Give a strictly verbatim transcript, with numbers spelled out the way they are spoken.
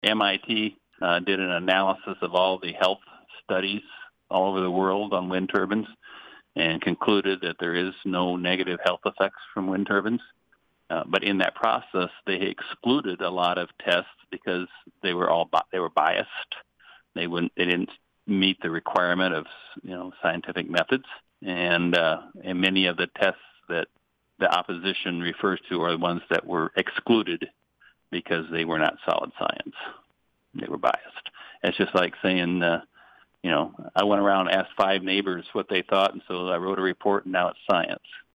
M I T uh, did an analysis of all the health studies all over the world on wind turbines and concluded that there is no negative health effects from wind turbines. Uh, but in that process, they excluded a lot of tests because they were all bi- they were biased. They wouldn't they didn't meet the requirement of you know scientific methods, and uh, and many of the tests that the opposition refers to are the ones that were excluded because they were not solid science. They were biased. It's just like saying, uh, you know, I went around and asked five neighbors what they thought, and so I wrote a report, and now it's science.